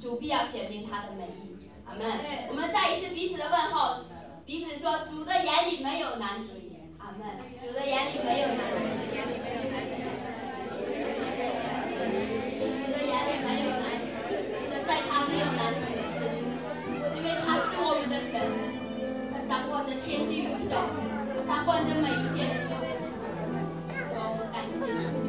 主必要显明他的美意。阿们。我们再一次彼此的问候，彼此说：主的眼里没有难题。阿们。主的眼里没有难题。主的眼里没有难题。是的，在他没有难题的事，因为他是我们的神，他掌管着天地宇宙，掌管着每一件事情。我们感谢主。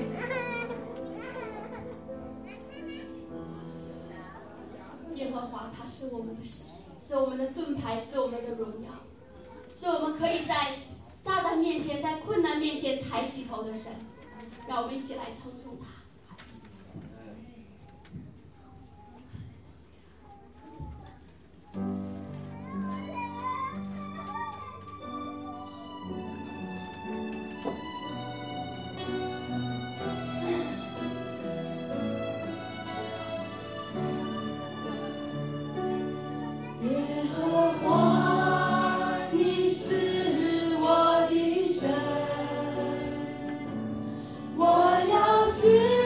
耶和华他是我们的神，是我们的盾牌，是我们的荣耀，是我们可以在撒旦面前，在困难面前抬起头的神。让我们一起来称颂他。 我要寻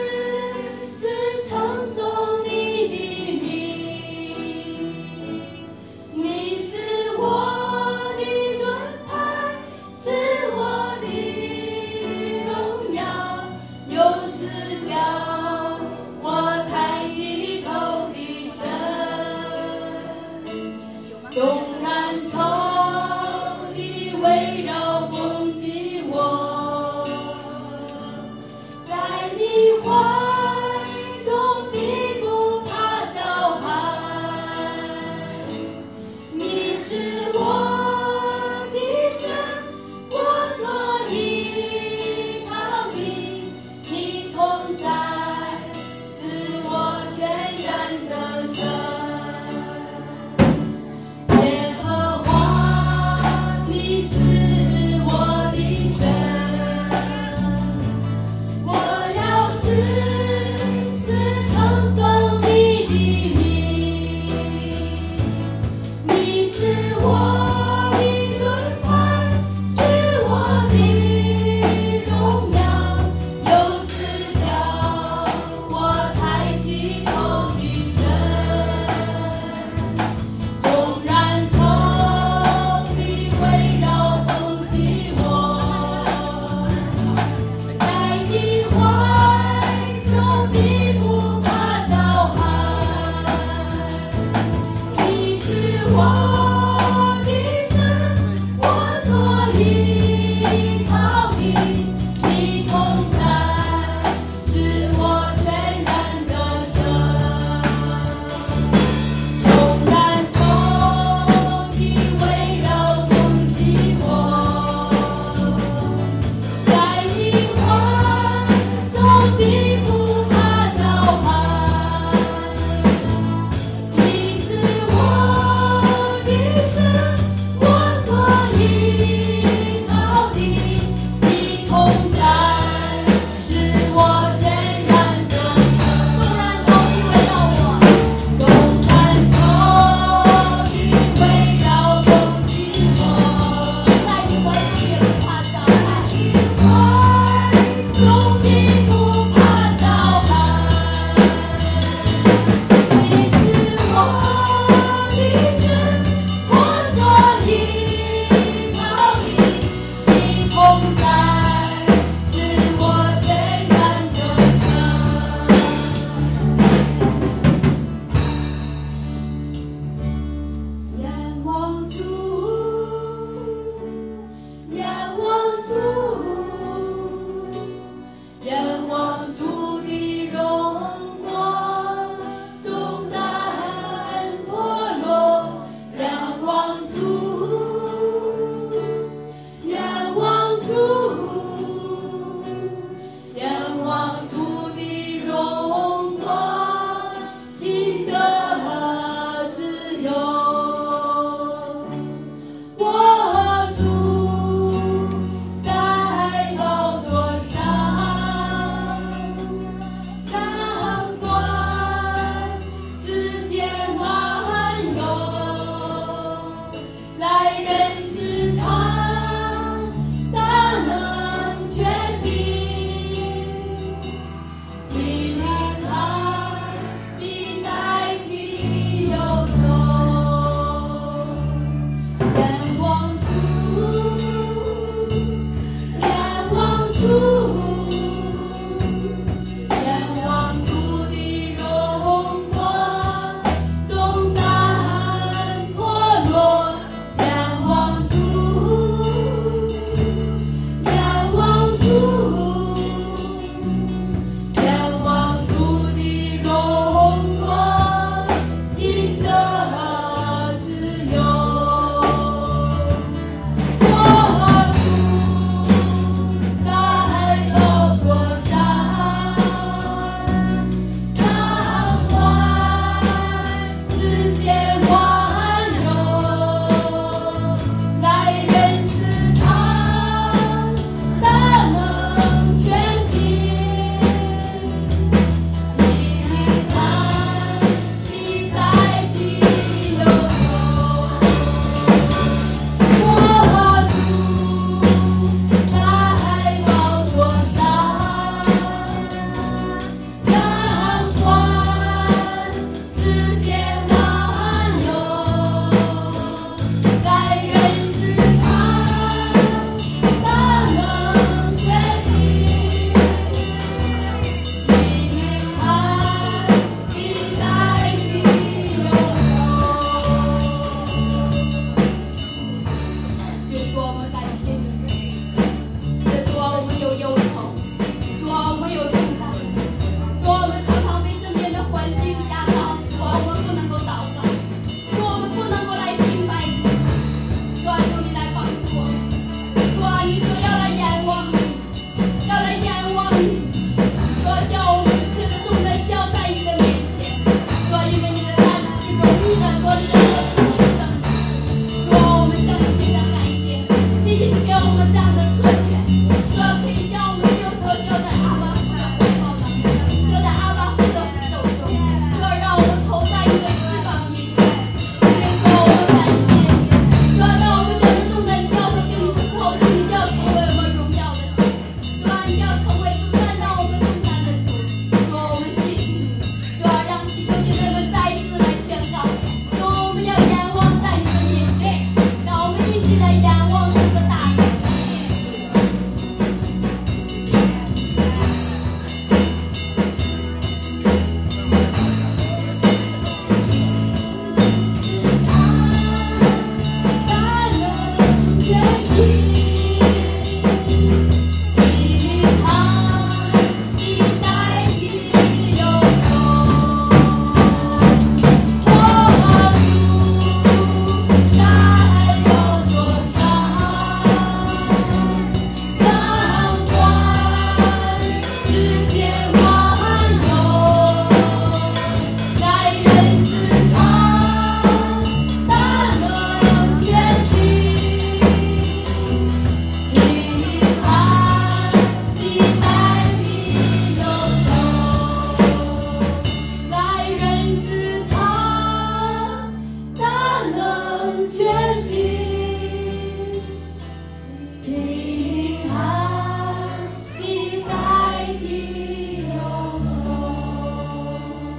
主啊，我们感谢你。是的，主啊，我们有忧愁，主啊，我们有重担，主啊，我们常常被身边的环境压倒，主啊，我们不能够祷告，主啊，我们不能够来敬拜你，主啊，求你来帮助我们，主啊，你说要来仰望你，要来仰望你，主啊，叫我们这个重担交在你的面前，主啊，因为你的担子是容易的，主啊，你的恶是轻省的，主啊，我们向你非常感谢，谢谢你给我们这样的特权，主啊，可以将我们的忧愁交在阿爸父的怀抱当中，交在阿爸父的手中，主啊，让我们投在你的翅膀面前，因为主啊，我们感谢你，主啊，当我们将这重担交给你的时候，主你就要成为我们荣耀的主，主啊，你要成为不担当我们重担的主，主啊，我们谢谢你，主啊，让弟兄姐妹们再一次来宣告，主啊，我们要仰望在你的面前，让我们一起来仰望这个大神。大能全地，他已代替忧愁，我主在我座上，掌管世界万有，来认识他，大能全地，平安地代替忧愁，来认识他，大能全地，平安地代替忧愁。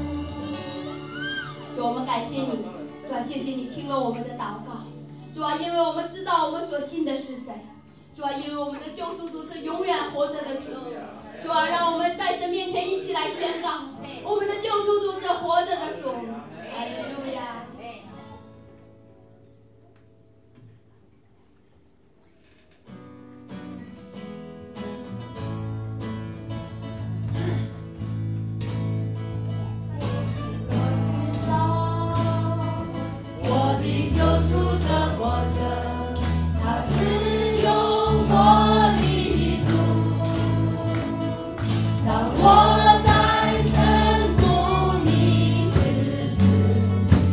主，我们感谢你，主啊，谢谢你听了我们的祷告，主啊，因为我们知道我们所信的是谁，主啊，因为我们的救赎主是永远活着的主，主啊，让我们在神面前一起来宣告，我们的救赎主是活着的主，哈利路亚。我的救赎者活着，他是永活的主。当我在深谷迷失时，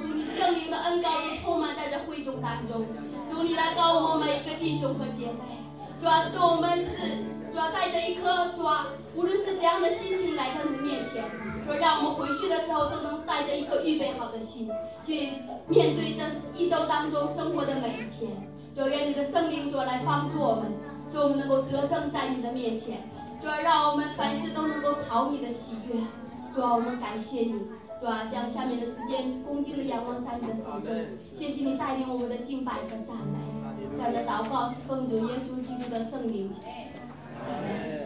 主你圣灵的恩膏就充满在这会众当中。主你来膏我们每一个弟兄和姐妹。主啊，说我们是主啊带着一颗主啊，无论是怎样的心情来到你的面前，说让我们回去的时候都能带着一颗预备好的心，去面对这一周当中生活的每一天。主愿你的圣灵主来帮助我们，使我们能够得胜在你的面前。主啊，让我们凡事都能够讨你的喜悦。主啊，我们感谢你。主啊，将下面的时间恭敬的仰望在你的手中。谢谢你带领我们的敬拜和赞美。这样的祷告是奉主耶稣基督的圣名祈求。